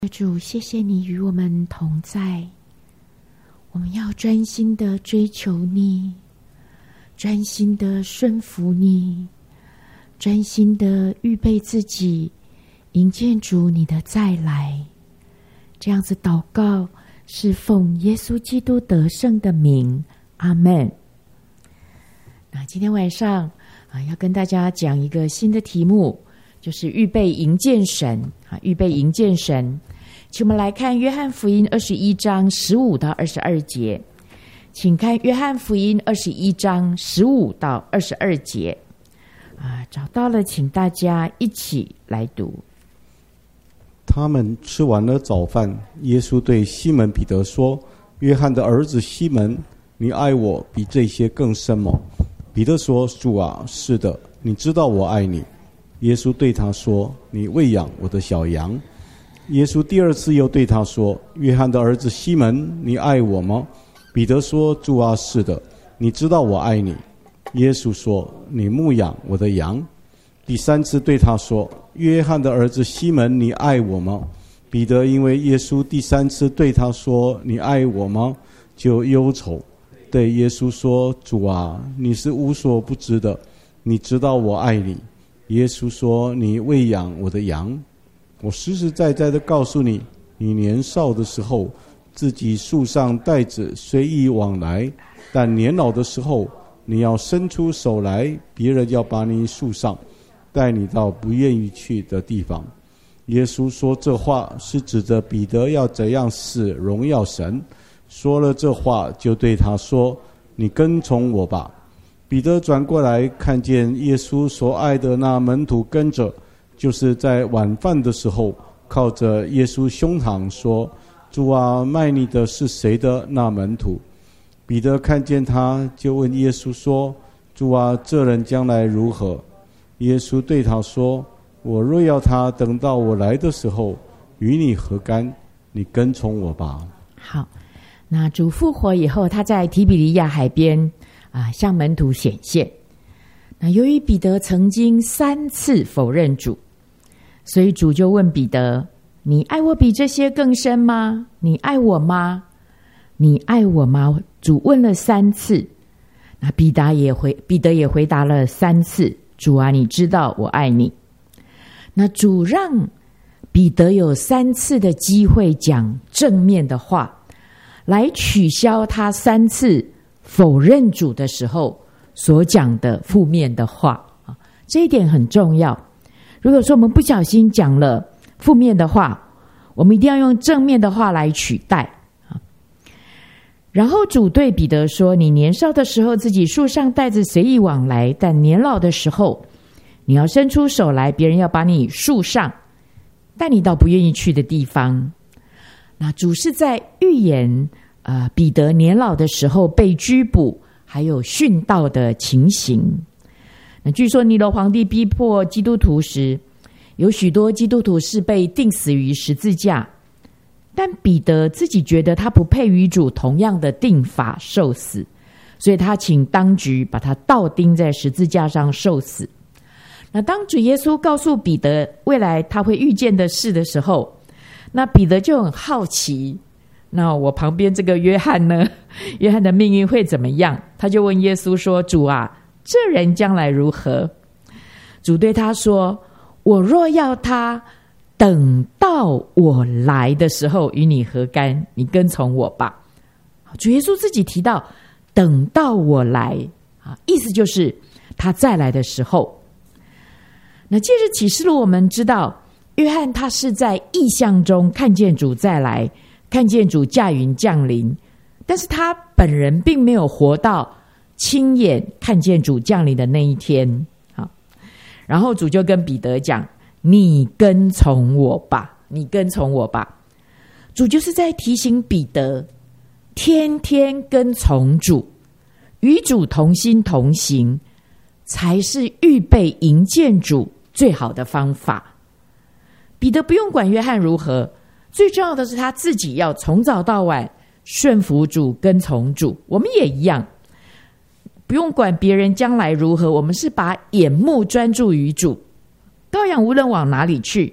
主，谢谢你与我们同在，我们要专心的追求你，专心的顺服你，专心的预备自己，迎接主你的再来。这样子祷告是奉耶稣基督得胜的名，阿们。那今天晚上要跟大家讲一个新的题目，就是预备迎见神预备迎见神。请我们来看约翰福音21章15到22节，请看约翰福音21章15到22节找到了，请大家一起来读。 他们吃完了早饭，耶稣对西门彼得说：约翰的儿子西门，你爱我比这些更深吗？彼得说：主啊，是的，你知道我爱你。耶稣对他说：你喂养我的小羊。耶稣第二次又对他说：约翰的儿子西门，你爱我吗？彼得说：主啊，是的，你知道我爱你。耶稣说：你牧养我的羊。第三次对他说：约翰的儿子西门，你爱我吗？彼得因为耶稣第三次对他说你爱我吗，就忧愁，对耶稣说：主啊，你是无所不知的，你知道我爱你。耶稣说：你喂养我的羊。我实实在在的告诉你，你年少的时候自己束上带子随意往来，但年老的时候你要伸出手来，别人要把你束上，带你到不愿意去的地方。耶稣说这话是指着彼得要怎样使荣耀神。说了这话，就对他说：你跟从我吧。彼得转过来，看见耶稣所爱的那门徒跟着，就是在晚饭的时候靠着耶稣胸膛说：主啊，卖你的是谁的那门徒？彼得看见他，就问耶稣说：主啊，这人将来如何？耶稣对他说：我若要他等到我来的时候，与你何干？你跟从我吧。 好，那主复活以后，他在提比利亚海边向门徒显现。那由于彼得曾经3次否认主，所以主就问彼得：你爱我比这些更深吗？你爱我吗？你爱我吗？主问了3次，那彼得也回答了3次：主啊，你知道我爱你。那主让彼得有3次的机会讲正面的话，来取消他3次否认主的时候所讲的负面的话这一点很重要。如果说我们不小心讲了负面的话，我们一定要用正面的话来取代然后主对彼得说：你年少的时候自己束上带子随意往来，但年老的时候你要伸出手来，别人要把你束上，带你到不愿意去的地方。那主是在预言彼得年老的时候被拘捕还有殉道的情形。那据说尼罗皇帝逼迫基督徒时，有许多基督徒是被钉死于十字架，但彼得自己觉得他不配与主同样的定法受死，所以他请当局把他倒钉在十字架上受死。那当主耶稣告诉彼得未来他会遇见的事的时候，那彼得就很好奇，那我旁边这个约翰呢？约翰的命运会怎么样？他就问耶稣说：主啊，这人将来如何？主对他说：我若要他等到我来的时候，与你何干？你跟从我吧。主耶稣自己提到等到我来意思就是他再来的时候。那借着启示录我们知道，约翰他是在异象中看见主再来，看见主驾云降临，但是他本人并没有活到亲眼看见主降临的那一天。然后主就跟彼得讲：你跟从我吧，你跟从我吧。主就是在提醒彼得，天天跟从主，与主同心同行，才是预备迎见主最好的方法。彼得不用管约翰如何，最重要的是他自己要从早到晚顺服主，跟从主。我们也一样，不用管别人将来如何，我们是把眼目专注于主。羔羊无论往哪里去，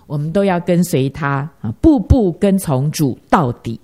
我们都要跟随他步步跟从主到底。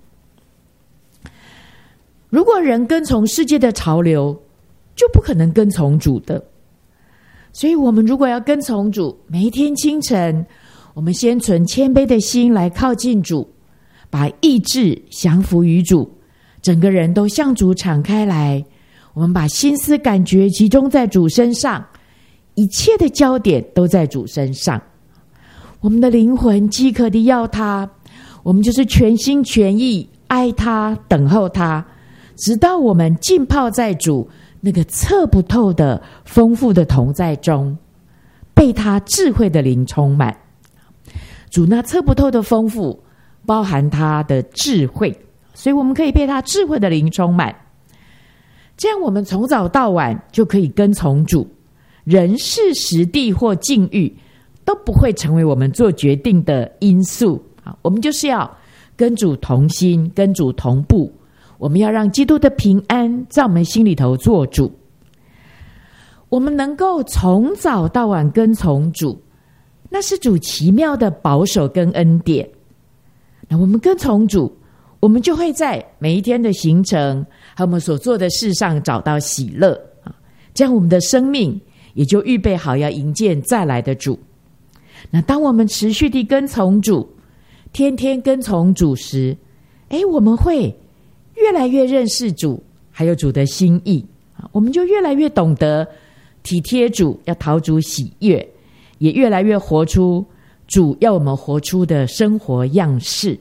如果人跟从世界的潮流，就不可能跟从主的。所以我们如果要跟从主，每一天清晨，我们先存谦卑的心来靠近主，把意志降服于主，整个人都向主敞开来，我们把心思感觉集中在主身上，一切的焦点都在主身上。我们的灵魂饥渴地要他，我们就是全心全意爱他，等候他，直到我们浸泡在主那个测不透的丰富的同在中，被他智慧的灵充满。主那测不透的丰富包含他的智慧，所以我们可以被他智慧的灵充满，这样我们从早到晚就可以跟从主，人事时地或境遇都不会成为我们做决定的因素。我们就是要跟主同心，跟主同步，我们要让基督的平安在我们心里头做主。我们能够从早到晚跟从主，那是主奇妙的保守跟恩典。那我们跟从主，我们就会在每一天的行程和我们所做的事上找到喜乐，这样我们的生命也就预备好要迎接再来的主。那当我们持续地跟从主，天天跟从主时，我们会越来越认识主，还有主的心意，我们就越来越懂得体贴主，要讨主喜悦，也越来越活出主要我们活出的生活样式。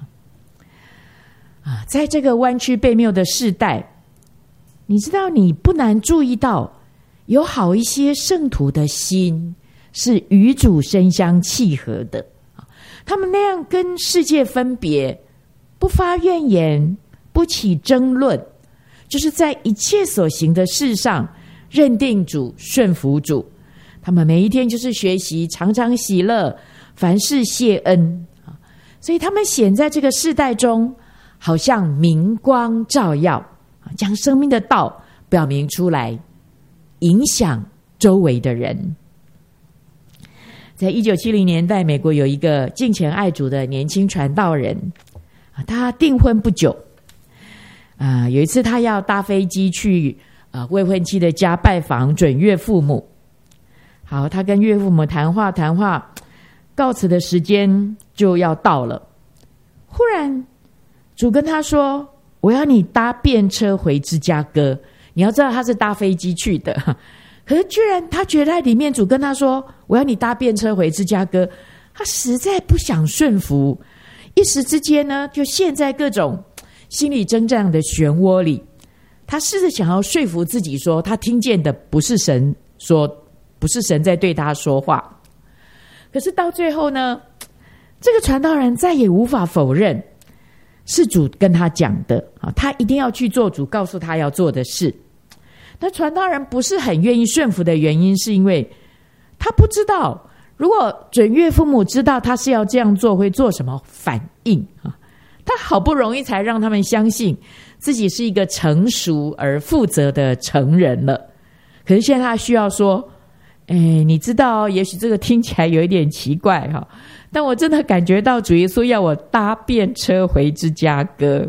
在这个弯曲悖谬的世代，你知道你不难注意到，有好一些圣徒的心是与主深相契合的，他们那样跟世界分别，不发怨言，不起争论，就是在一切所行的事上认定主，顺服主。他们每一天就是学习常常喜乐，凡事谢恩，所以他们显在这个世代中好像明光照耀，将生命的道表明出来，影响周围的人。在1970年代，美国有一个敬虔爱主的年轻传道人，他订婚不久，有一次他要搭飞机去未婚妻的家拜访准岳父母。好，他跟岳父母谈话，告辞的时间就要到了。忽然主跟他说，我要你搭便车回芝加哥。你要知道他是搭飞机去的，可是居然他觉得在里面主跟他说，我要你搭便车回芝加哥，他实在不想顺服，一时之间呢，就陷在各种心理征战的漩涡里。他试着想要说服自己说，他听见的不是神说，不是神在对他说话。可是到最后呢，这个传道人再也无法否认是主跟他讲的，他一定要去做主告诉他要做的事。那传道人不是很愿意顺服的原因，是因为他不知道如果准岳父母知道他是要这样做会做什么反应。他好不容易才让他们相信自己是一个成熟而负责的成人了，可是现在他需要说，你知道也许这个听起来有一点奇怪，但我真的感觉到主耶稣要我搭便车回芝加哥。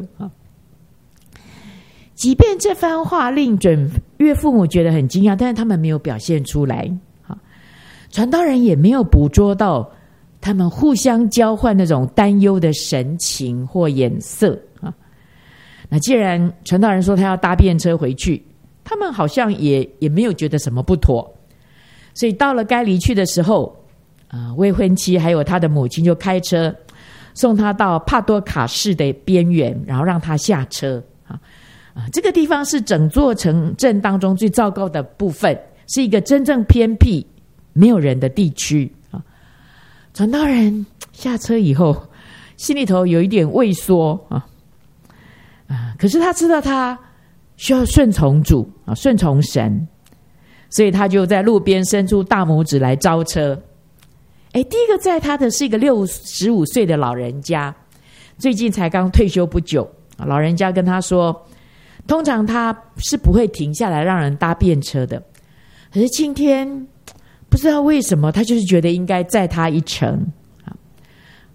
即便这番话令准岳父母觉得很惊讶，但是他们没有表现出来，传道人也没有捕捉到他们互相交换那种担忧的神情或眼色。那既然传道人说他要搭便车回去，他们好像也没有觉得什么不妥，所以到了该离去的时候，未婚妻还有他的母亲就开车送他到帕多卡市的边缘，然后让他下车。这个地方是整座城镇当中最糟糕的部分，是一个真正偏僻没有人的地区。传道人下车以后心里头有一点畏缩，可是他知道他需要顺从主，顺从神，所以他就在路边伸出大拇指来招车。第一个载他的是一个65岁的老人家，最近才刚退休不久。老人家跟他说，通常他是不会停下来让人搭便车的，可是今天不知道为什么他就是觉得应该载他一程。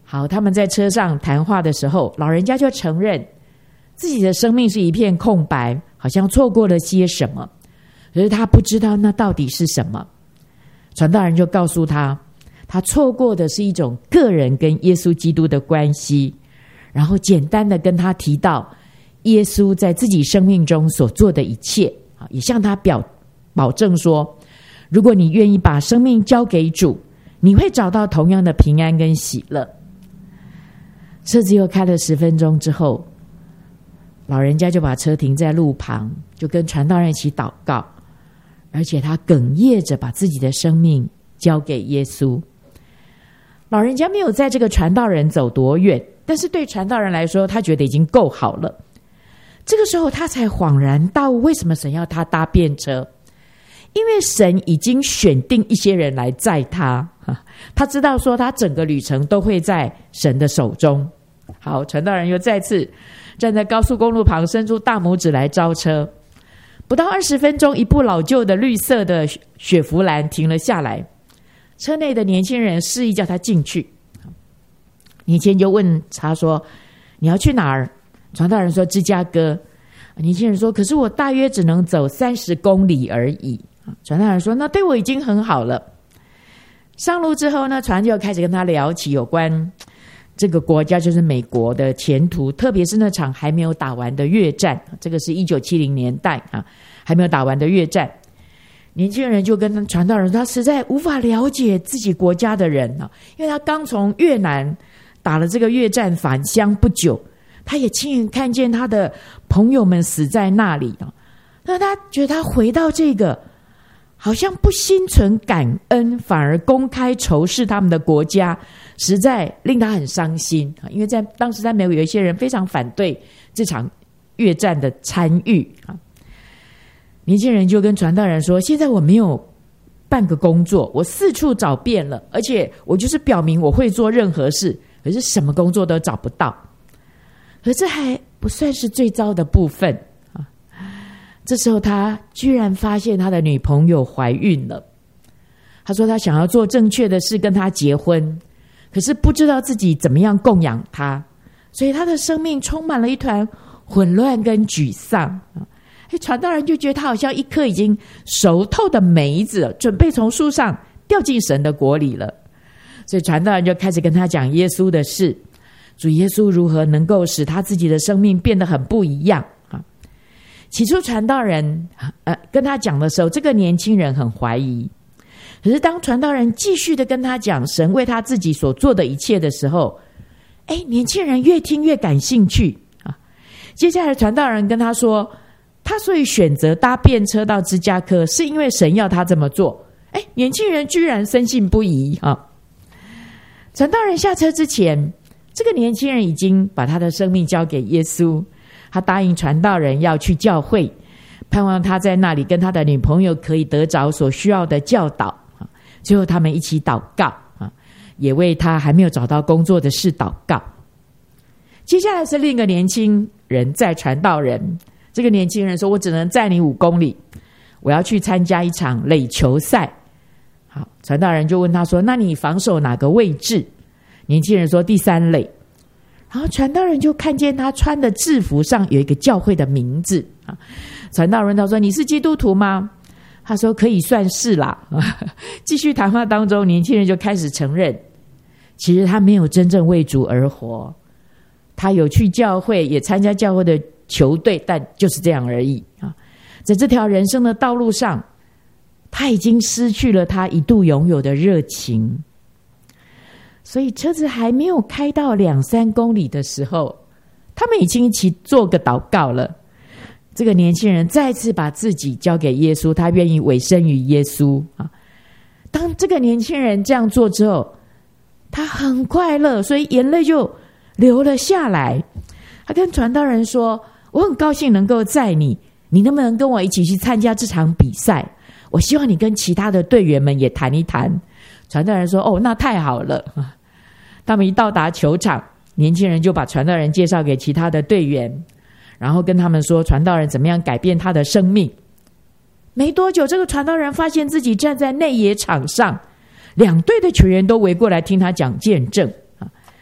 好，他们在车上谈话的时候，老人家就承认自己的生命是一片空白，好像错过了些什么，可是他不知道那到底是什么。传道人就告诉他，他错过的是一种个人跟耶稣基督的关系，然后简单的跟他提到耶稣在自己生命中所做的一切，也向他保证说，如果你愿意把生命交给主，你会找到同样的平安跟喜乐。车子又开了10分钟之后，老人家就把车停在路旁，就跟传道人一起祷告，而且他哽咽着把自己的生命交给耶稣。老人家没有在这个传道人走多远，但是对传道人来说，他觉得已经够好了。这个时候他才恍然大悟，为什么神要他搭便车？因为神已经选定一些人来载他，他知道说他整个旅程都会在神的手中。好，传道人又再次站在高速公路旁，伸出大拇指来招车。不到20分钟，一部老旧的绿色的雪佛兰停了下来，车内的年轻人示意叫他进去。年轻人就问他说，你要去哪儿？传道人说芝加哥。年轻人说，可是我大约只能走30公里而已。传道人说，那对我已经很好了。上路之后呢，传就开始跟他聊起有关这个国家，就是美国的前途，特别是那场还没有打完的越战，这个是1970年代还没有打完的越战。年轻人就跟传道人说，他实在无法了解自己国家的人，因为他刚从越南打了这个越战返乡不久，他也亲眼看见他的朋友们死在那里，那他觉得他回到这个好像不心存感恩，反而公开仇视他们的国家，实在令他很伤心。因为在当时在美国有一些人非常反对这场越战的参与。年轻人就跟传道人说，现在我没有半个工作，我四处找遍了，而且我就是表明我会做任何事，可是什么工作都找不到。可这还不算是最糟的部分。这时候他居然发现他的女朋友怀孕了。他说他想要做正确的事跟她结婚，可是不知道自己怎么样供养她，所以他的生命充满了一团混乱跟沮丧。传道人就觉得他好像一颗已经熟透的梅子，准备从树上掉进神的国里了。所以传道人就开始跟他讲耶稣的事，主耶稣如何能够使他自己的生命变得很不一样。起初传道人跟他讲的时候，这个年轻人很怀疑，可是当传道人继续的跟他讲神为他自己所做的一切的时候，年轻人越听越感兴趣。接下来传道人跟他说，他所以选择搭便车到芝加哥，是因为神要他这么做。年轻人居然深信不疑。传道人下车之前，这个年轻人已经把他的生命交给耶稣，他答应传道人要去教会，盼望他在那里跟他的女朋友可以得着所需要的教导。最后他们一起祷告，也为他还没有找到工作的事祷告。接下来是另一个年轻人载传道人，这个年轻人说，我只能载你5公里，我要去参加一场垒球赛。好，传道人就问他说，那你防守哪个位置？年轻人说第3垒。然后传道人就看见他穿的制服上有一个教会的名字。传道人他说，你是基督徒吗？他说可以算是啦。继续谈话当中，年轻人就开始承认，其实他没有真正为主而活，他有去教会，也参加教会的球队，但就是这样而已。在这条人生的道路上，他已经失去了他一度拥有的热情。所以车子还没有开到2-3公里的时候，他们已经一起做个祷告了。这个年轻人再次把自己交给耶稣，他愿意委身于耶稣。当这个年轻人这样做之后，他很快乐，所以眼泪就流了下来。他跟传道人说，我很高兴能够载你，你能不能跟我一起去参加这场比赛？我希望你跟其他的队员们也谈一谈。传道人说，那太好了。他们一到达球场，年轻人就把传道人介绍给其他的队员，然后跟他们说传道人怎么样改变他的生命。没多久，这个传道人发现自己站在内野场上，2队的球员都围过来听他讲见证。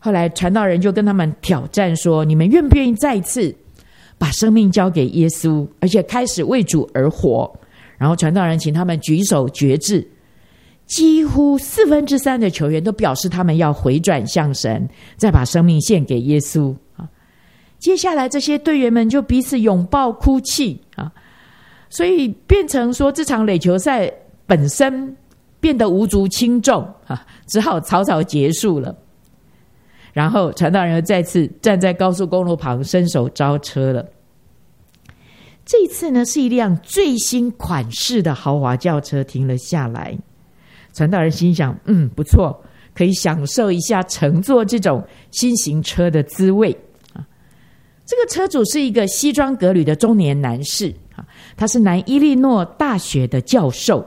后来传道人就跟他们挑战说，你们愿不愿意再一次把生命交给耶稣，而且开始为主而活？然后传道人请他们举手决志，几乎3/4的球员都表示他们要回转向神，再把生命献给耶稣。接下来这些队员们就彼此拥抱哭泣，所以变成说这场垒球赛本身变得无足轻重，只好草草结束了。然后传道人又再次站在高速公路旁伸手招车了。这一次呢，是一辆最新款式的豪华轿车停了下来。传道人心想，不错，可以享受一下乘坐这种新型车的滋味。这个车主是一个西装革履的中年男士，他是南伊利诺大学的教授。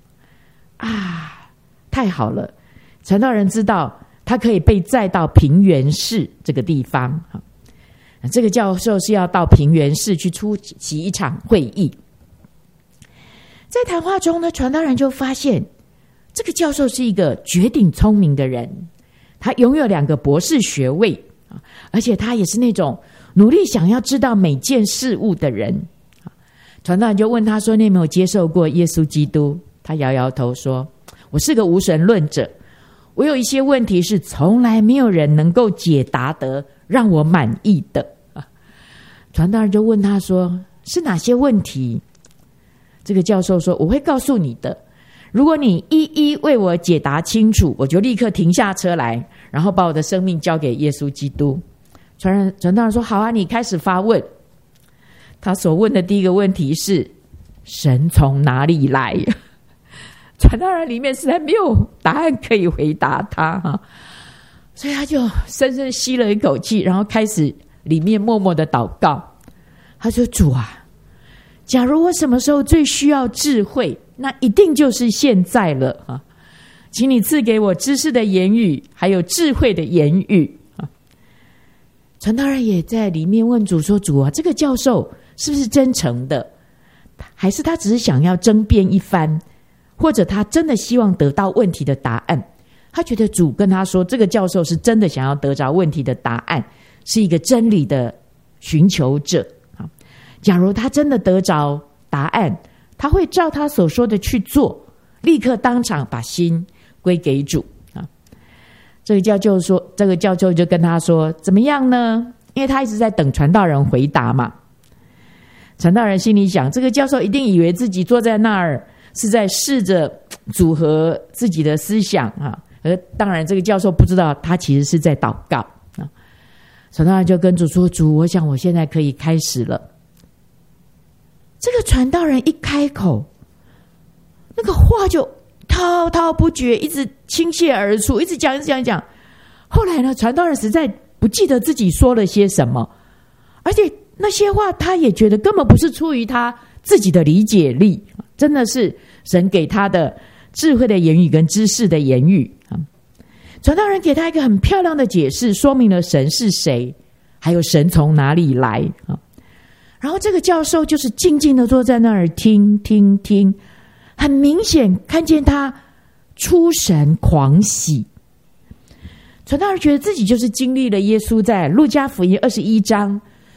太好了，传道人知道他可以被载到平原市这个地方。这个教授是要到平原市去出席一场会议。在谈话中呢，传道人就发现这个教授是一个绝顶聪明的人，他拥有2个博士学位，而且他也是那种努力想要知道每件事物的人。传道人就问他说，你有没有接受过耶稣基督？他摇摇头说，我是个无神论者，我有一些问题是从来没有人能够解答得让我满意的。传道人就问他说，是哪些问题？这个教授说，我会告诉你的，如果你一一为我解答清楚，我就立刻停下车来，然后把我的生命交给耶稣基督。传道人说，好啊，你开始发问。他所问的第一个问题是，神从哪里来？传道人里面实在没有答案可以回答他，所以他就深深吸了一口气，然后开始里面默默的祷告。他说，主啊，假如我什么时候最需要智慧，那一定就是现在了，请你赐给我知识的言语，还有智慧的言语。传道人也在里面问主说，主啊，这个教授是不是真诚的，还是他只是想要争辩一番，或者他真的希望得到问题的答案？他觉得主跟他说，这个教授是真的想要得着问题的答案，是一个真理的寻求者。假如他真的得着答案，他会照他所说的去做，立刻当场把心归给主。这个教授就跟他说，怎么样呢？因为他一直在等传道人回答嘛。传道人心里想，这个教授一定以为自己坐在那儿是在试着组合自己的思想，而当然这个教授不知道他其实是在祷告。传道人就跟主说，主，我想我现在可以开始了。这个传道人一开口，那个话就滔滔不绝，一直倾泻而出，一直讲。后来呢，传道人实在不记得自己说了些什么，而且那些话他也觉得根本不是出于他自己的理解力，真的是神给他的智慧的言语跟知识的言语。传道人给他一个很漂亮的解释，说明了神是谁，还有神从哪里来。然后这个教授就是静静的坐在那儿听，很明显看见他出神狂喜。传道人觉得自己就是经历了耶稣在路加福音21章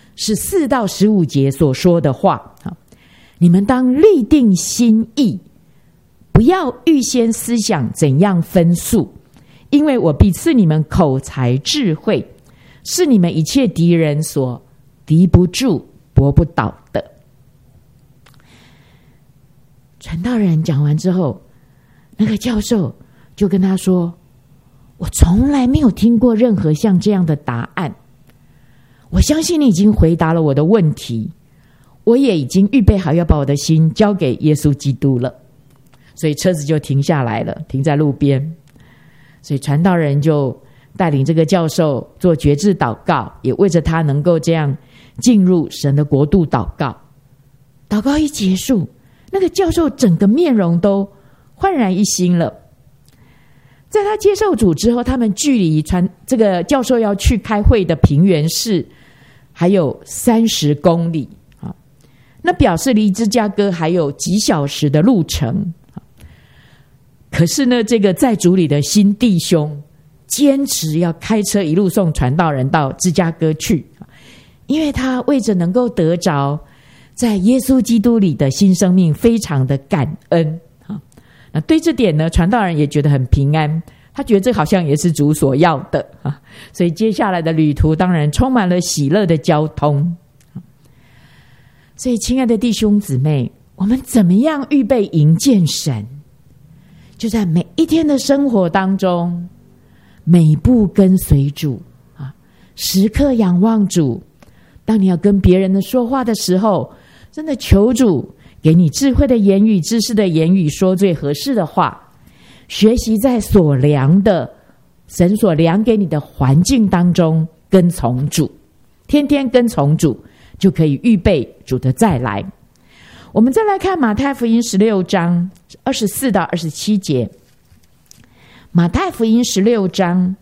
14到15节所说的话，你们当立定心意，不要预先思想怎样分诉，因为我必赐你们口才智慧，是你们一切敌人所敌不住搏不倒的。传道人讲完之后，那个教授就跟他说，我从来没有听过任何像这样的答案，我相信你已经回答了我的问题，我也已经预备好要把我的心交给耶稣基督了。所以车子就停下来了，停在路边。所以传道人就带领这个教授做决志祷告，也为着他能够这样进入神的国度祷告。祷告一结束，那个教授整个面容都焕然一新了。在他接受主之后，他们距离这个教授要去开会的平原市还有30公里，那表示离芝加哥还有几小时的路程。可是呢，这个在主里的新弟兄坚持要开车一路送传道人到芝加哥去，因为他为着能够得着在耶稣基督里的新生命，非常的感恩。那对这点呢，传道人也觉得很平安，他觉得这好像也是主所要的啊，所以接下来的旅途当然充满了喜乐的交通。所以亲爱的弟兄姊妹，我们怎么样预备迎见神？就在每一天的生活当中，每步跟随主啊，时刻仰望主。当你要跟别人的说话的时候，真的求主给你智慧的言语、知识的言语，说最合适的话。学习在所量的神所量给你的环境当中跟从主，天天跟从主，就可以预备主的再来。我们再来看马太福音16章24到27节。马太福音16章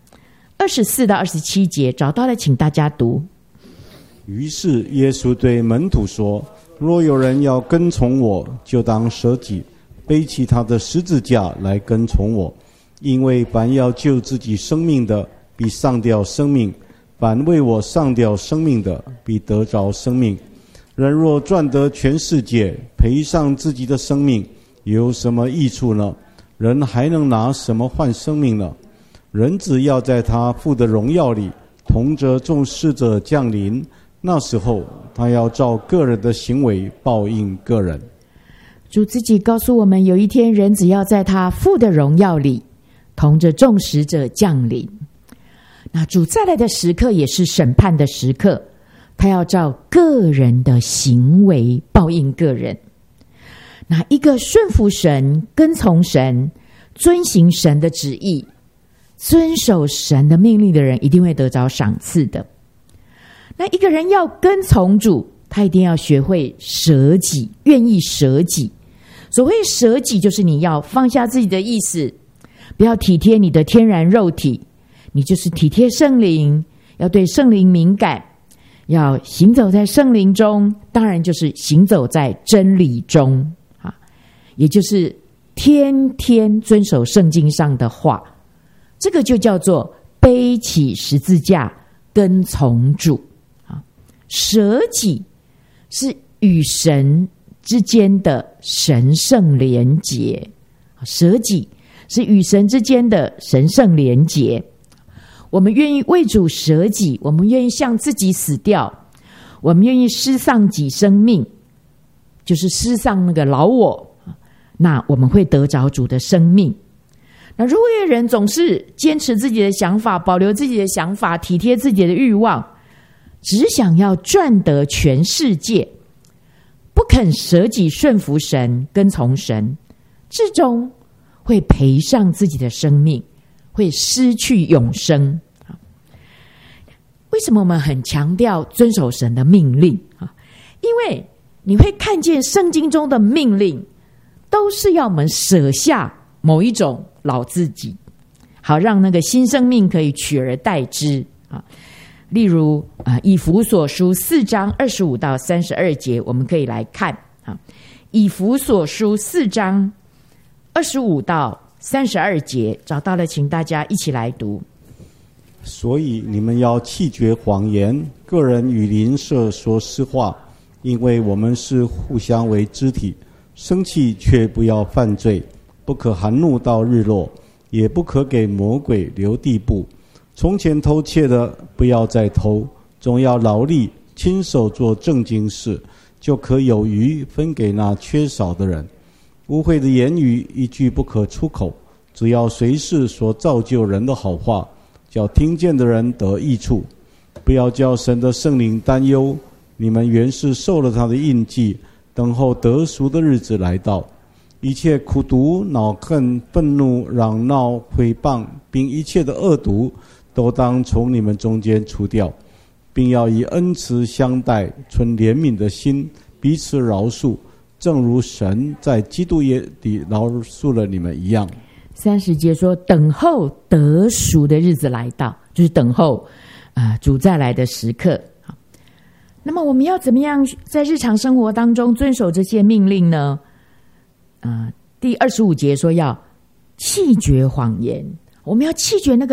24到27节，找到了请大家读。 于是耶稣对门徒说：若有人要跟从我，就当舍己，背起他的十字架来跟从我。因为凡要救自己生命的，必丧掉生命；凡为我丧掉生命的，必得着生命。人若赚得全世界，赔上自己的生命，有什么益处呢？人还能拿什么换生命呢？人子要在他父的荣耀里，同着众使者降临，那时候他要照个人的行为报应个人。 主自己告诉我们，有一天人只要在他父的荣耀里，同着众使者降临。那主再来的时刻也是审判的时刻，他要照个人的行为报应个人。那一个顺服神、跟从神、遵行神的旨意、遵守神的命令的人，一定会得着赏赐的。那一个人要跟从主，他一定要学会舍己，愿意舍己。所谓舍己，就是你要放下自己的意思，不要体贴你的天然肉体，你就是体贴圣灵，要对圣灵敏感，要行走在圣灵中，当然就是行走在真理中啊，也就是天天遵守圣经上的话，这个就叫做背起十字架跟从主啊。舍己是与神之间的神圣连结，舍己是与神之间的神圣连结。我们愿意为主舍己，我们愿意向自己死掉，我们愿意失丧己生命，就是失丧那个老我，那我们会得着主的生命。那如果有人总是坚持自己的想法，保留自己的想法，体贴自己的欲望，只想要赚得全世界，不肯舍己顺服神，跟从神，至终会赔上自己的生命，会失去永生。为什么我们很强调遵守神的命令？因为你会看见圣经中的命令都是要我们舍下某一种老自己，好让那个新生命可以取而代之。例如以弗所书4章25到32节，我们可以来看以弗所书4章25到32节，找到了请大家一起来读。 所以你们要弃绝谎言，个人与邻舍说实话，因为我们是互相为肢体。生气却不要犯罪，不可含怒到日落，也不可给魔鬼留地步。从前偷窃的不要再偷，总要劳力亲手做正经事，就可有余分给那缺少的人。污秽的言语一句不可出口，只要随时说造就人的好话，叫听见的人得益处。不要叫神的圣灵担忧，你们原是受了他的印记，等候得赎的日子来到。一切苦毒、恼恨、愤怒、嚷闹、毁谤，并一切的恶毒，都当从你们中间除掉，并要以恩慈相待，存怜悯的心，彼此饶恕，正如神在基督耶里饶恕了你们一样。 30节说，等候得赎的日子来到，就是等候主再来的时刻。那么我们要怎么样在日常生活当中遵守这些命令呢？第25节说要弃绝谎言，我们要弃绝那个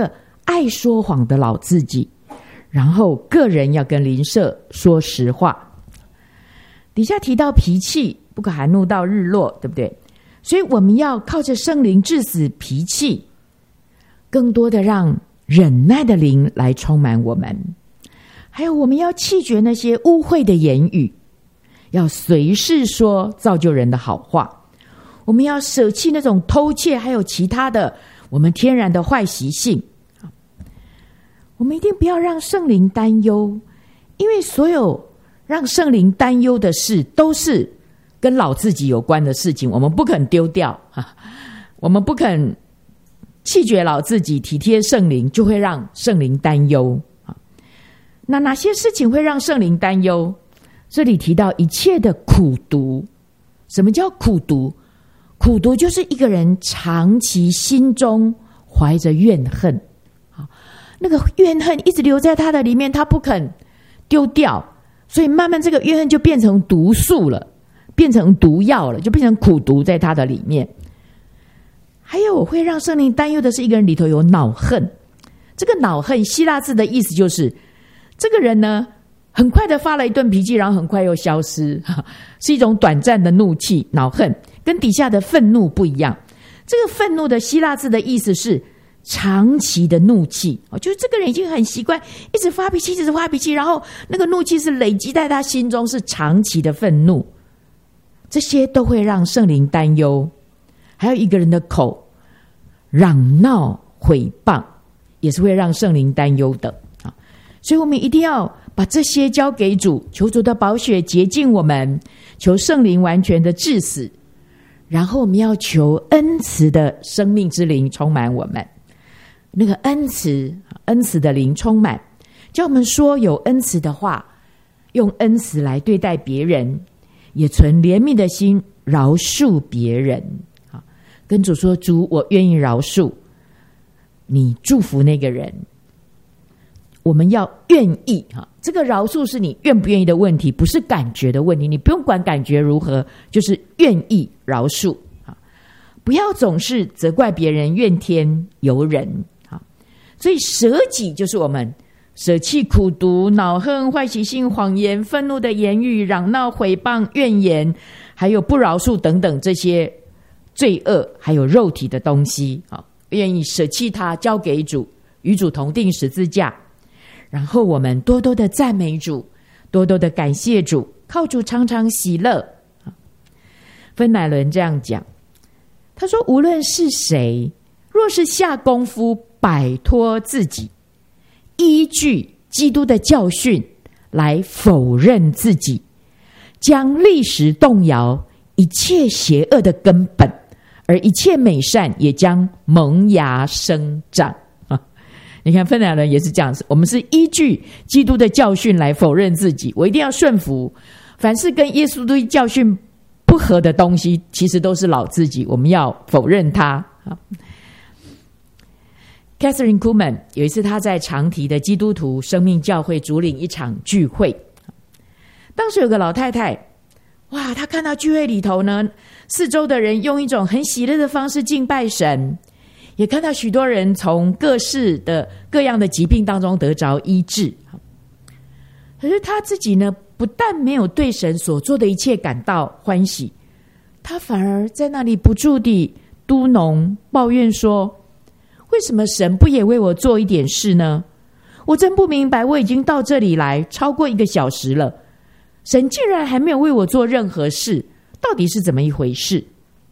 爱说谎的老自己，然后个人要跟邻舍说实话。底下提到脾气不可含怒到日落，对不对？所以我们要靠着圣灵治死脾气，更多的让忍耐的灵来充满我们。还有我们要弃绝那些污秽的言语，要随时说造就人的好话。我们要舍弃那种偷窃还有其他的我们天然的坏习性。我们一定不要让圣灵担忧，因为所有让圣灵担忧的事都是跟老自己有关的事情，我们不肯丢掉，我们不肯弃绝老自己，体贴圣灵，就会让圣灵担忧。那哪些事情会让圣灵担忧？这里提到一切的苦毒。什么叫苦毒？苦毒就是一个人长期心中怀着怨恨，那个怨恨一直留在他的里面，他不肯丢掉，所以慢慢这个怨恨就变成毒素了，变成毒药了，就变成苦毒在他的里面。还有会让圣灵担忧的是一个人里头有恼恨。这个恼恨希腊字的意思就是这个人呢很快的发了一顿脾气，然后很快又消失，是一种短暂的怒气。恼恨跟底下的愤怒不一样，这个愤怒的希腊字的意思是长期的怒气，就是这个人已经很习惯一直发脾气，一直发脾气，然后那个怒气是累积在他心中，是长期的愤怒。这些都会让圣灵担忧。还有一个人的口嚷闹毁谤，也是会让圣灵担忧的。所以我们一定要把这些交给主，求主的宝血洁净我们，求圣灵完全的治死，然后我们要求恩慈的生命之灵充满我们。那个恩慈的灵充满，叫我们说有恩慈的话，用恩慈来对待别人，也存怜悯的心饶恕别人。跟主说，主，我愿意饶恕你，祝福那个人。我们要愿意，这个饶恕是你愿不愿意的问题，不是感觉的问题。你不用管感觉如何，就是愿意饶恕。不要总是责怪别人，怨天尤人。所以舍己就是我们舍弃苦毒、恼恨、坏习性、谎言、愤怒的言语、嚷闹、毁谤、怨言，还有不饶恕等等这些罪恶还有肉体的东西，愿意舍弃它，交给主，与主同定十字架。然后我们多多的赞美主，多多的感谢主，靠主常常喜乐。芬乃伦这样讲，他说，无论是谁，若是下功夫摆脱自己，依据基督的教训来否认自己，将立时动摇一切邪恶的根本，而一切美善也将萌芽生长。你看芬乃伦也是这样子，我们是依据基督的教训来否认自己，我一定要顺服，凡是跟耶稣的教训不合的东西，其实都是老自己，我们要否认它。Catherine Kuhlman 有一次他在长堤的基督徒生命教会主领一场聚会，当时有个老太太，哇，她看到聚会里头呢，四周的人用一种很喜乐的方式敬拜神，也看到许多人从各样的疾病当中得着医治。可是他自己呢，不但没有对神所做的一切感到欢喜，他反而在那里不住地嘟哝抱怨说，为什么神不也为我做一点事呢？我真不明白，我已经到这里来超过1个小时了，神竟然还没有为我做任何事，到底是怎么一回事？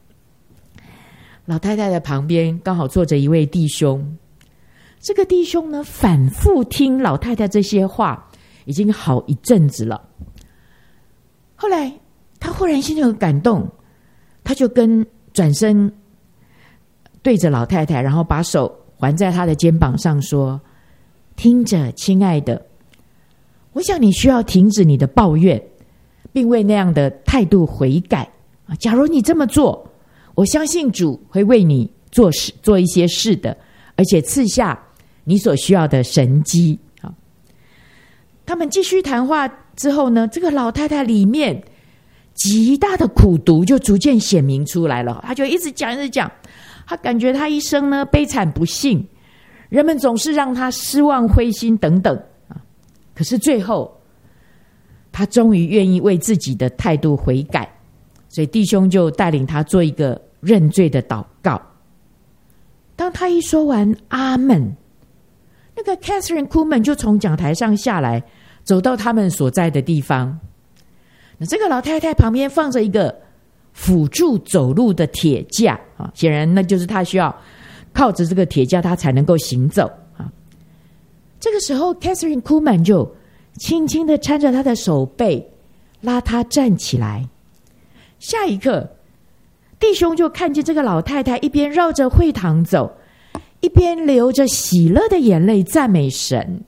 老太太的旁边刚好坐着一位弟兄，这个弟兄呢，反复听老太太这些话已经好一阵子了。后来他忽然心里有感动，他就转身对着老太太，然后把手环在她的肩膀上说，听着，亲爱的，我想你需要停止你的抱怨，并为那样的态度悔改。假如你这么做，我相信主会为你做一些事的，而且赐下你所需要的神迹。他们继续谈话之后呢，这个老太太里面极大的苦毒就逐渐显明出来了。她就一直讲，她感觉她一生呢悲惨不幸， 人们总是让他失望、灰心等等啊。可是最后，他终于愿意为自己的态度悔改，所以弟兄就带领他做一个认罪的祷告。当他一说完阿们，那个 Catherine Kuhlman 就从讲台上下来，走到他们所在的地方。那这个老太太旁边放着一个辅助走路的铁架啊，显然那就是她需要靠着这个铁架，她才能够行走啊。这个时候 ，Catherine Kuhlman 就轻轻的搀着她的手背，拉她站起来。下一刻，弟兄就看见这个老太太一边绕着会堂走，一边流着喜乐的眼泪赞美神。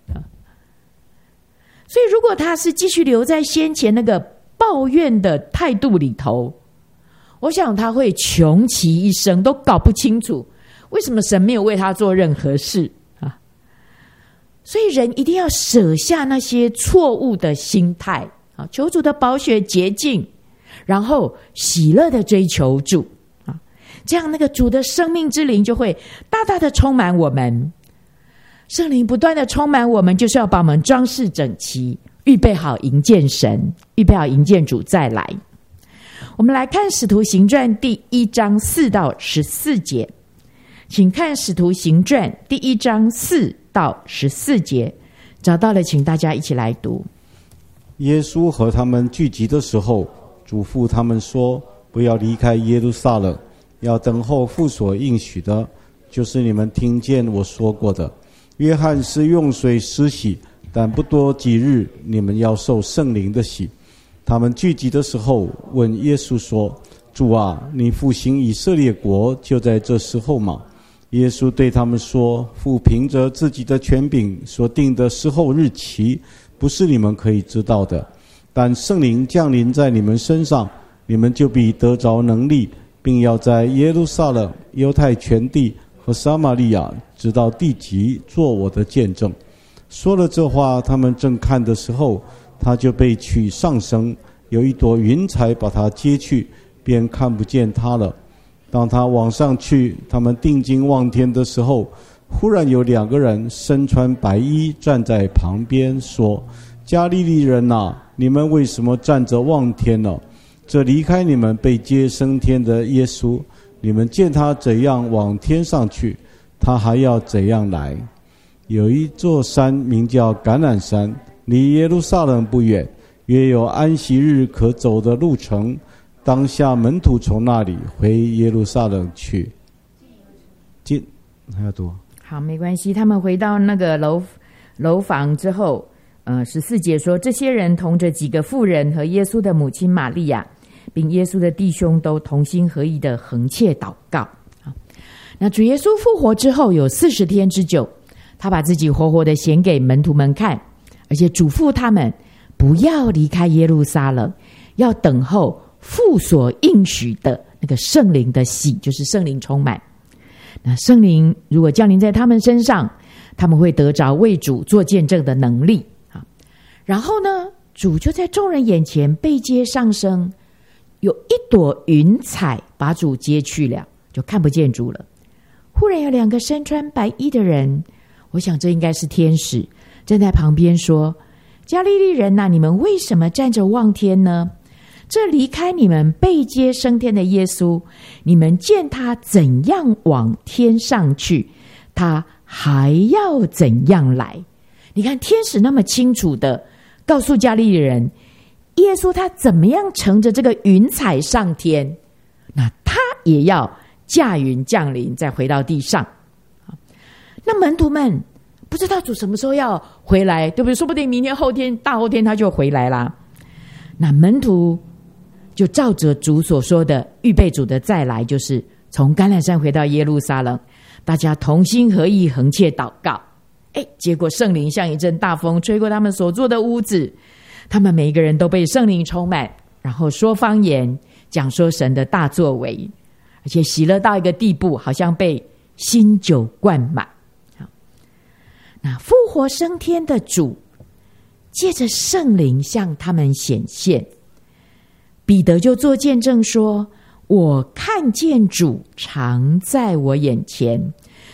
所以，如果她是继续留在先前那个抱怨的态度里头，我想他会穷其一生都搞不清楚为什么神没有为他做任何事啊！所以人一定要舍下那些错误的心态啊，求主的宝血洁净，然后喜乐的追求主啊，这样那个主的生命之灵就会大大的充满我们。圣灵不断的充满我们，就是要把我们装饰整齐，预备好迎见神，预备好迎见主再来。我们来看使徒行传第1章4到14节，请看使徒行传第1章4到14节，找到了请大家一起来读。 耶稣和他们聚集的时候，嘱咐他们说，不要离开耶路撒冷，要等候父所应许的，就是你们听见我说过的。约翰是用水施洗，但不多几日，你们要受圣灵的洗。他们聚集的时候，问耶稣说，主啊，你复兴以色列国就在这时候吗？耶稣对他们说，父凭着自己的权柄所定的时候日期，不是你们可以知道的。但圣灵降临在你们身上，你们就必得着能力，并要在耶路撒冷、犹太全地和撒玛利亚直到地极做我的见证。说了这话，他们正看的时候，他就被取上升，有一朵云彩把他接去，便看不见他了。当他往上去，他们定睛望天的时候，忽然有2个人身穿白衣站在旁边，说，加利利人啊，你们为什么站着望天呢？这离开你们被接升天的耶稣，你们见他怎样往天上去，他还要怎样来。有一座山名叫橄榄山，离耶路撒冷不远，约有安息日可走的路程。当下门徒从那里回耶路撒冷去。进还要读好，没关系。他们回到那个楼房之后，14节说，这些人同着几个妇人和耶稣的母亲玛利亚，并耶稣的弟兄都同心合意的恒切祷告。那主耶稣复活之后有40天之久，他把自己活活的显给门徒们看，而且嘱咐他们不要离开耶路撒冷，要等候父所应许的那个圣灵的洗，就是圣灵充满。那圣灵如果降临在他们身上，他们会得着为主做见证的能力。然后呢，主就在众人眼前被接上升，有一朵云彩把主接去了，就看不见主了。忽然有2个身穿白衣的人，我想这应该是天使，站在旁边说，加利利人啊，你们为什么站着望天呢？这离开你们被接升天的耶稣，你们见他怎样往天上去，他还要怎样来。你看天使那么清楚的告诉加利利人，耶稣他怎么样乘着这个云彩上天，那他也要驾云降临，再回到地上。那门徒们不知道主什么时候要回来，对不对？说不定明天、后天、大后天他就回来啦。那门徒就照着主所说的预备主的再来，就是从橄榄山回到耶路撒冷，大家同心合意恒切祷告。结果圣灵像一阵大风吹过他们所住的屋子，他们每一个人都被圣灵充满，然后说方言，讲说神的大作为，而且喜乐到一个地步，好像被新酒灌满。那复活升天的主借着圣灵向他们显现，彼得就做见证说，我看见主常在我眼前，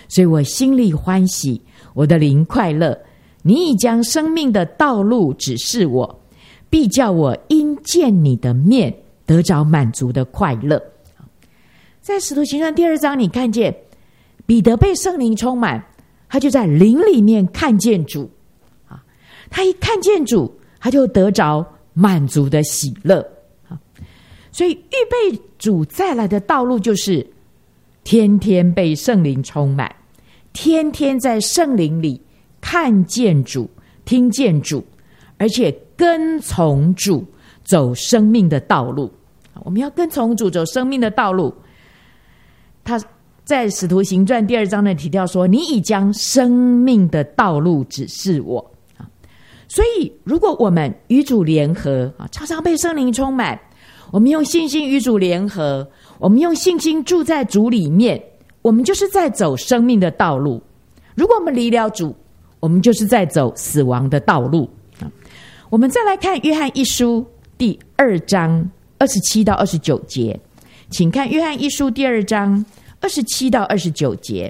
所以我心里欢喜，我的灵快乐。你已将生命的道路指示我，必叫我因见你的面得着满足的快乐。在使徒行传第2章，你看见彼得被圣灵充满，他就在灵里面看见主，他一看见主，他就得着满足的喜乐。所以预备主再来的道路就是天天被圣灵充满，天天在圣灵里看见主，听见主，而且跟从主走生命的道路。我们要跟从主走生命的道路。他在使徒行传第2章的提到说，你已将生命的道路指示我。所以如果我们与主联合，常常被圣灵充满，我们用信心与主联合，我们用信心住在主里面，我们就是在走生命的道路。如果我们离了主，我们就是在走死亡的道路。我们再来看约翰一书第2章27到29节，请看约翰一书第2章27到29节，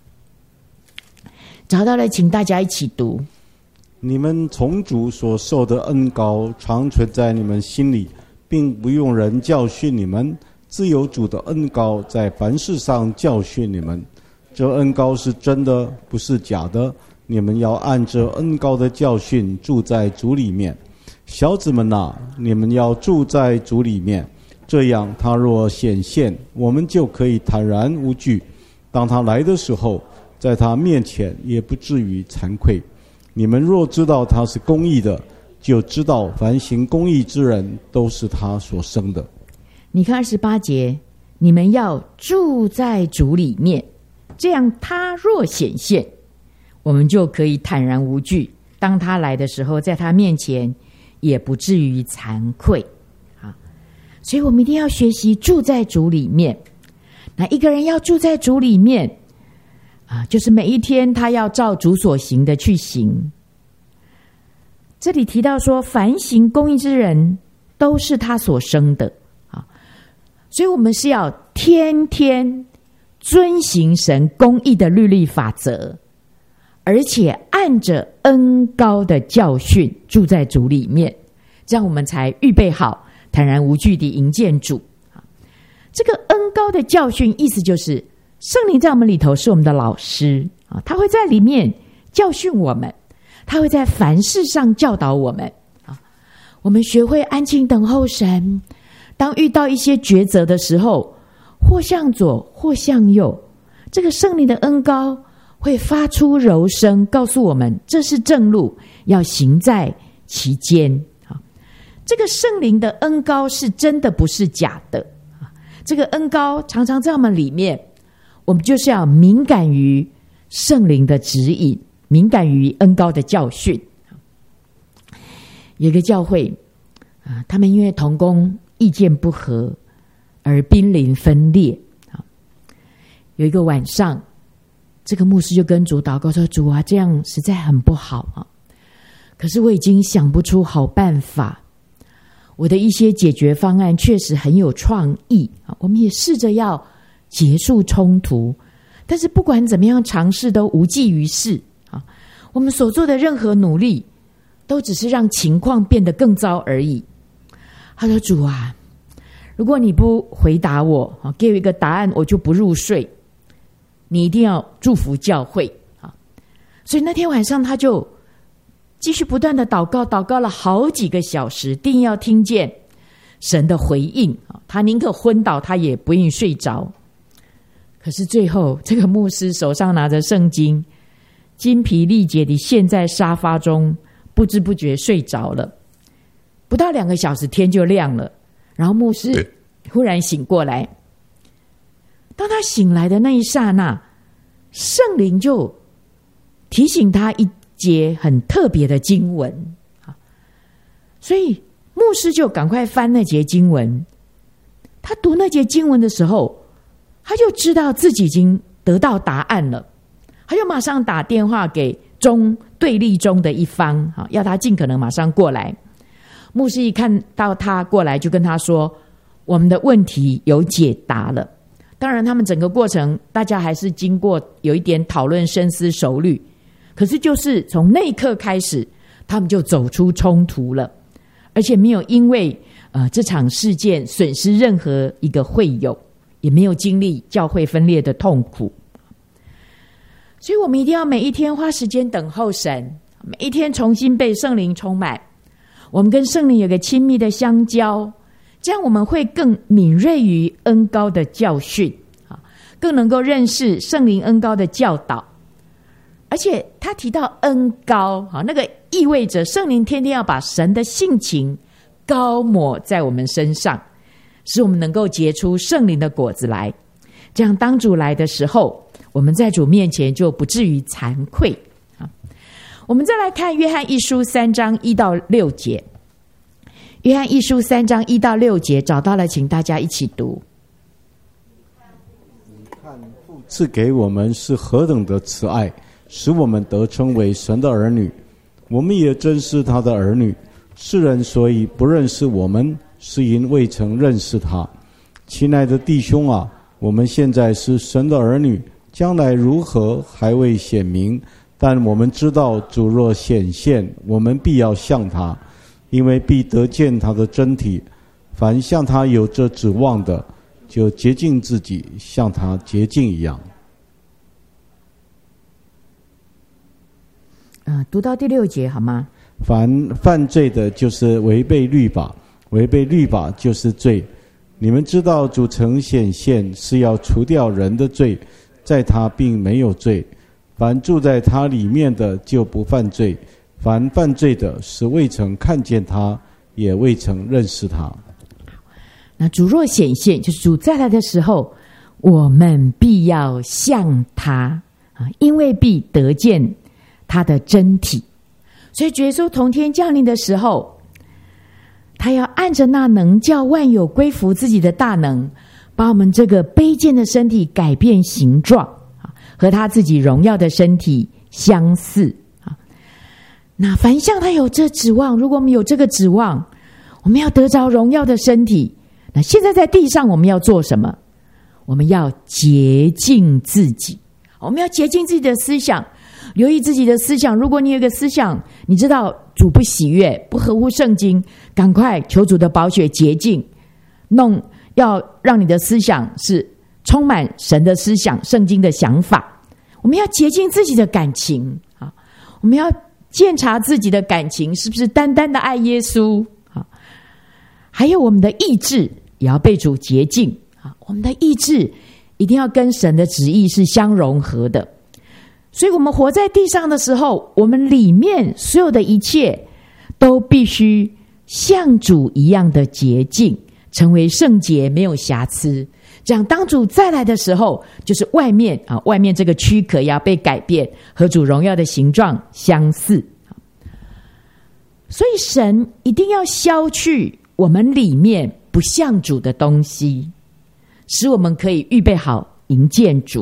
找到了请大家一起读。 你们从主所受的恩膏常存在你们心里，并不用人教训你们，自有主的恩膏在凡事上教训你们。这恩膏是真的，不是假的。你们要按着恩膏的教训住在主里面。小子们啊，你们要住在主里面，这样他若显现，我们就可以坦然无惧。当他来的时候，在他面前也不至于惭愧。你们若知道他是公义的，就知道凡行公义之人都是他所生的。 你看28节，你们要住在主里面，这样他若显现，我们就可以坦然无惧。当他来的时候，在他面前也不至于惭愧。所以我们一定要学习住在主里面。那一个人要住在主里面，就是每一天他要照主所行的去行。这里提到说，凡行公义之人都是他所生的。所以我们是要天天遵行神公义的律例法则，而且按着恩膏的教训住在主里面，这样我们才预备好坦然无惧地迎见主。这个恩膏的教训意思就是圣灵在我们里头是我们的老师，他会在里面教训我们，他会在凡事上教导我们。我们学会安静等候神，当遇到一些抉择的时候，或向左或向右，这个圣灵的恩膏会发出柔声，告诉我们这是正路，要行在其间。这个圣灵的恩膏是真的，不是假的。这个恩膏常常在我们里面，我们就是要敏感于圣灵的指引，敏感于恩膏的教训。有一个教会他们因为同工意见不合而濒临分裂。有一个晚上，这个牧师就跟主祷告说，主啊，这样实在很不好可是我已经想不出好办法，我的一些解决方案确实很有创意，我们也试着要结束冲突，但是不管怎么样尝试都无济于事。我们所做的任何努力都只是让情况变得更糟而已。他说，主啊，如果你不回答我，给我一个答案，我就不入睡。你一定要祝福教会。所以那天晚上他就继续不断的祷告，祷告了好几个小时，定要听见神的回应。他宁可昏倒，他也不愿意睡着。可是最后这个牧师手上拿着圣经，精疲力竭地陷在沙发中，不知不觉睡着了。不到2个小时，天就亮了，然后牧师忽然醒过来。当他醒来的那一刹那，圣灵就提醒他一节很特别的经文。所以牧师就赶快翻那节经文。他读那节经文的时候，他就知道自己已经得到答案了，他就马上打电话给对立中的一方，要他尽可能马上过来。牧师一看到他过来，就跟他说，我们的问题有解答了。 当然他们整个过程大家还是经过有一点讨论深思熟虑，可是就是从那一刻开始他们就走出冲突了，而且没有因为这场事件损失任何一个会友，也没有经历教会分裂的痛苦。所以我们一定要每一天花时间等候神，每一天重新被圣灵充满，我们跟圣灵有个亲密的相交，这样我们会更敏锐于恩膏的教训，更能够认识圣灵恩膏的教导。而且他提到恩膏，那个意味着圣灵天天要把神的性情膏抹在我们身上，使我们能够结出圣灵的果子来，这样当主来的时候，我们在主面前就不至于惭愧。我们再来看约翰一书3章1到6节。约翰一书3章1到6节找到了，请大家一起读。 你看父赐给我们是何等的慈爱，使我们得称为神的儿女，我们也真是他的儿女。世人所以不认识我们，是因未曾认识他。亲爱的弟兄啊，我们现在是神的儿女，将来如何还未显明，但我们知道主若显现，我们必要像他，因为必得见他的真体。凡像他有这指望的，就洁净自己，像他洁净一样。 读到第6节好吗？ 凡犯罪的，就是违背律法，违背律法就是罪。你们知道主曾显现是要除掉人的罪，在他并没有罪。凡住在他里面的就不犯罪，凡犯罪的是未曾看见他，也未曾认识他。 那主若显现，就是主再来的时候，我们必要像他，因为必得见他的真体。所以耶稣同天降临的时候，他要按着那能叫万有归服自己的大能，把我们这个卑贱的身体改变形状，和他自己荣耀的身体相似。那凡像他有这指望，如果我们有这个指望，我们要得着荣耀的身体，那现在在地上我们要做什么？我们要洁净自己，我们要洁净自己的思想，留意自己的思想。如果你有一个思想，你知道主不喜悦，不合乎圣经，赶快求主的宝血洁净，要让你的思想是充满神的思想，圣经的想法。我们要洁净自己的感情，我们要检查自己的感情是不是单单的爱耶稣，还有我们的意志也要被主洁净，我们的意志一定要跟神的旨意是相融合的。所以我们活在地上的时候，我们里面所有的一切都必须像主一样的洁净，成为圣洁，没有瑕疵。这样当主再来的时候，就是外面这个躯壳要被改变，和主荣耀的形状相似。所以神一定要消去我们里面不像主的东西，使我们可以预备好迎见主。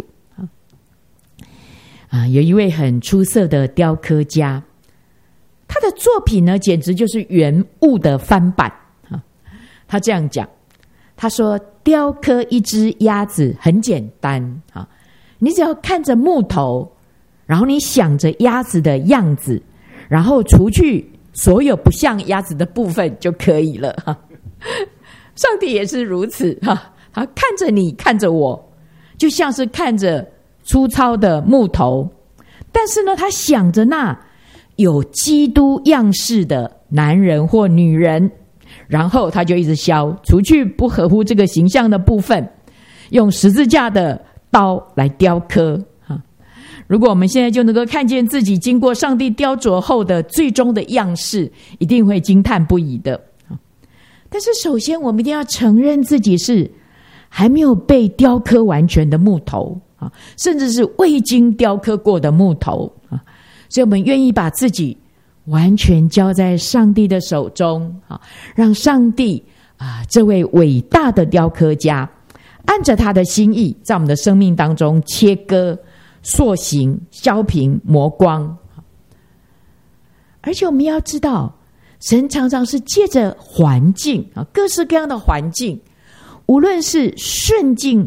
有一位很出色的雕刻家，他的作品呢，简直就是原物的翻版。他这样讲，他说雕刻一只鸭子很简单，你只要看着木头，然后你想着鸭子的样子，然后除去所有不像鸭子的部分就可以了。上帝也是如此，他看着你，看着我，就像是看着粗糙的木头，但是呢，他想着那有基督样式的男人或女人，然后他就一直削，除去不合乎这个形象的部分，用十字架的刀来雕刻。如果我们现在就能够看见自己经过上帝雕琢后的最终的样式，一定会惊叹不已的。但是首先我们一定要承认自己是还没有被雕刻完全的木头，甚至是未经雕刻过的木头，所以我们愿意把自己完全交在上帝的手中，让上帝这位伟大的雕刻家按着他的心意，在我们的生命当中切割、塑形、削平、磨光。而且我们要知道，神常常是借着环境，各式各样的环境，无论是顺境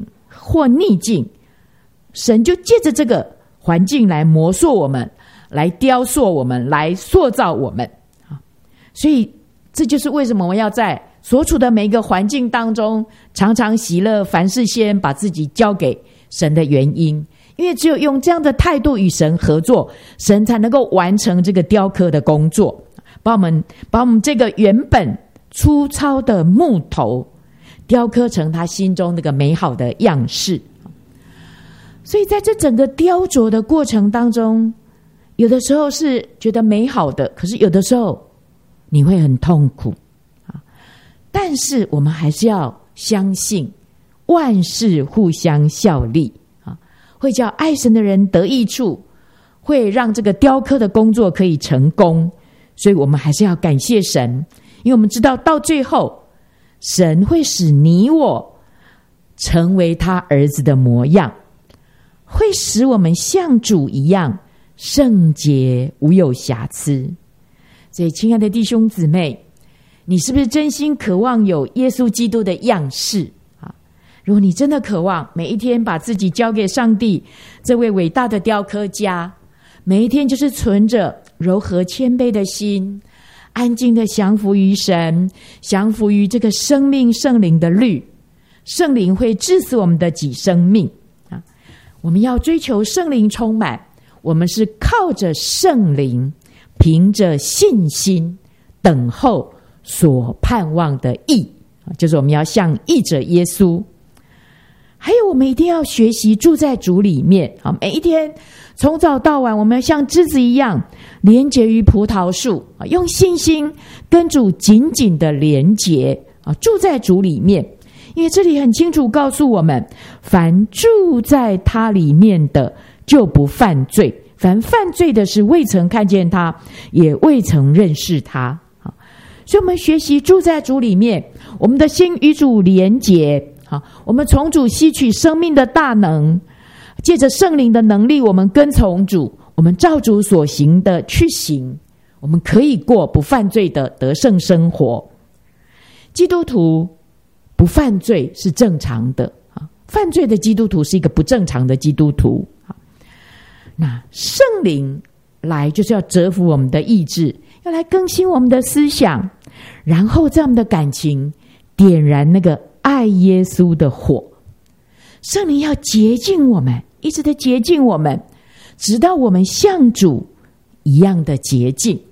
或逆境，神就借着这个环境来磨塑我们，来雕塑我们，来塑造我们。所以这就是为什么我们要在所处的每一个环境当中常常喜乐，凡事先把自己交给神的原因。因为只有用这样的态度与神合作，神才能够完成这个雕刻的工作，把我们这个原本粗糙的木头雕刻成他心中那个美好的样式。所以在这整个雕琢的过程当中，有的时候是觉得美好的，可是有的时候你会很痛苦。但是我们还是要相信万事互相效力，会叫爱神的人得益处，会让这个雕刻的工作可以成功。所以我们还是要感谢神，因为我们知道到最后神会使你我成为他儿子的模样，会使我们像主一样圣洁无有瑕疵。所以亲爱的弟兄姊妹，你是不是真心渴望有耶稣基督的样式？如果你真的渴望每一天把自己交给上帝这位伟大的雕刻家，每一天就是存着柔和谦卑的心，安静的降服于神，降服于这个生命圣灵的律，圣灵会治死我们的己生命。我们要追求圣灵充满，我们是靠着圣灵，凭着信心等候所盼望的义，就是我们要像义者耶稣。还有我们一定要学习住在主里面，每一天从早到晚，我们要像枝子一样连结于葡萄树，用信心跟主紧紧的连结，住在主里面。因为这里很清楚告诉我们，凡住在他里面的就不犯罪，凡犯罪的是未曾看见他，也未曾认识他。所以我们学习住在主里面，我们的心与主连结，我们从主吸取生命的大能，借着圣灵的能力，我们跟从主，我们照主所行的去行，我们可以过不犯罪的得胜生活。基督徒不犯罪是正常的，犯罪的基督徒是一个不正常的基督徒。那圣灵来就是要折服我们的意志，要来更新我们的思想，然后在我们的感情点燃那个爱耶稣的火。圣灵要洁净我们，一直的洁净我们，直到我们像主一样的洁净。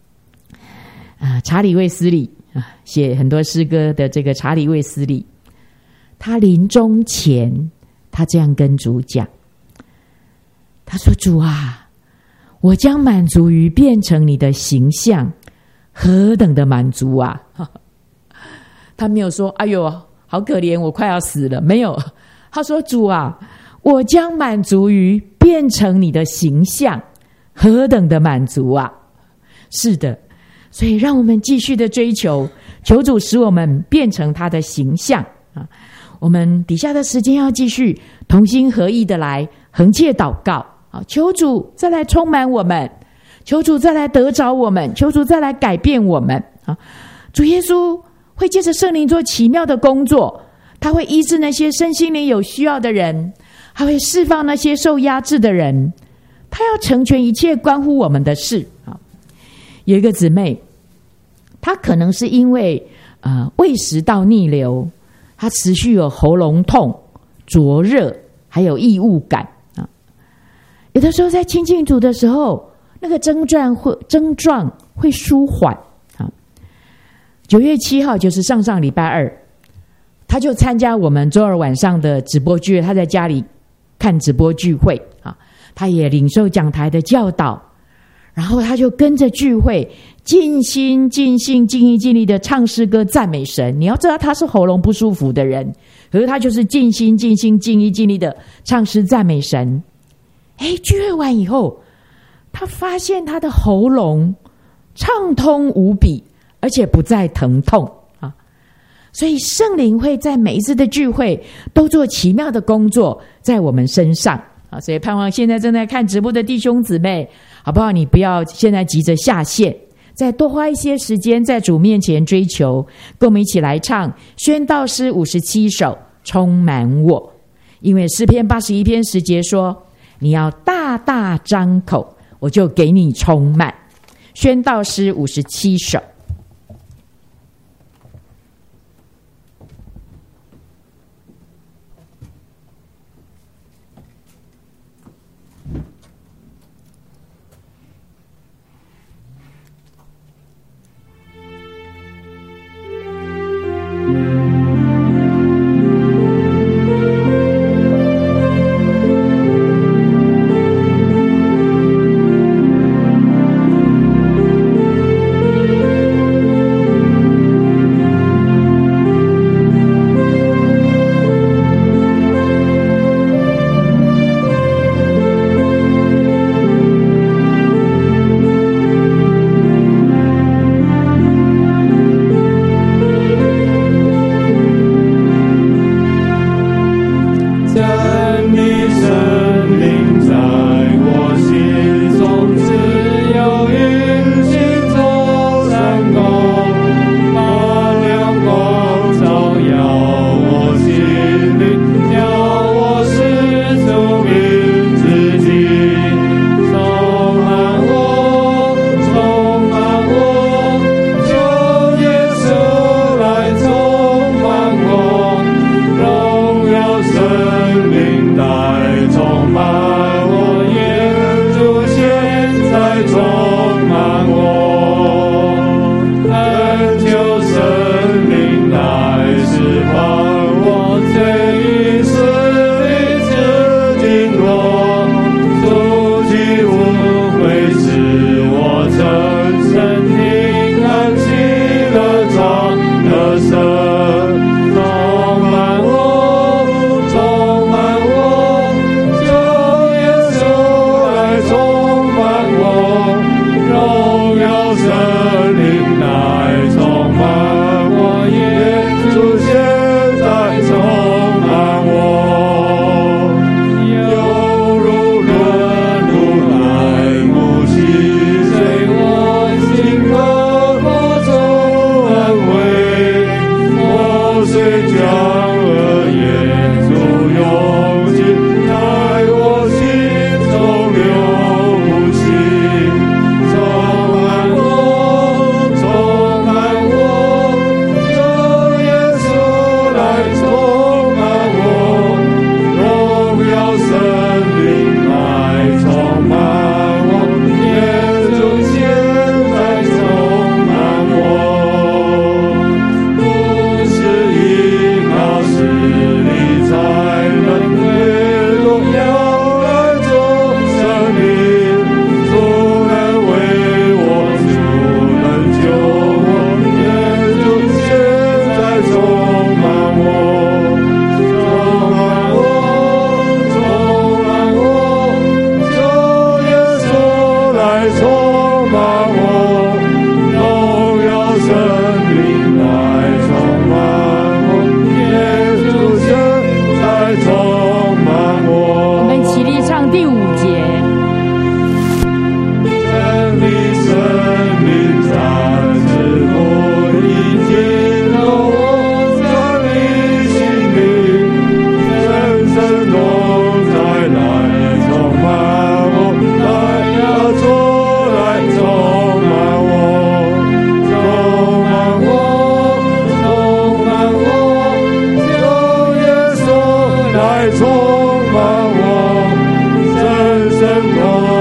查理卫斯理写很多诗歌的这个查理卫斯理，他临终前他这样跟主讲，他说：主啊，我将满足于变成你的形象，何等的满足啊！他没有说哎呦好可怜，我快要死了，没有，他说：主啊，我将满足于变成你的形象，何等的满足啊！是的，所以让我们继续的追求，求主使我们变成他的形象。我们底下的时间要继续同心合意的来横切祷告，求主再来充满我们，求主再来得着我们，求主再来改变我们。主耶稣会借着圣灵做奇妙的工作，他会医治那些身心灵有需要的人，他会释放那些受压制的人，他要成全一切关乎我们的事。有一个姊妹，她可能是因为胃食道逆流，她持续有喉咙痛、灼热，还有异物感。有的时候在亲近主的时候，那个症状会舒缓。9月7号就是上礼拜二，他就参加我们周二晚上的直播聚会，他在家里看直播聚会，他也领受讲台的教导，然后他就跟着聚会尽心尽性尽意尽力的唱诗歌赞美神。你要知道他是喉咙不舒服的人，可是他就是尽心尽性尽意尽力的唱诗赞美神。聚会完以后，他发现他的喉咙畅通无比，而且不再疼痛。所以圣灵会在每一次的聚会都做奇妙的工作在我们身上。所以盼望现在正在看直播的弟兄姊妹，好不好？你不要现在急着下线，再多花一些时间在主面前追求。跟我们一起来唱宣道诗57首，充满我。 因为诗篇81篇10节说，你要大大张口，我就给你充满。宣道诗57首。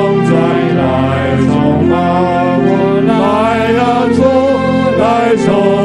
充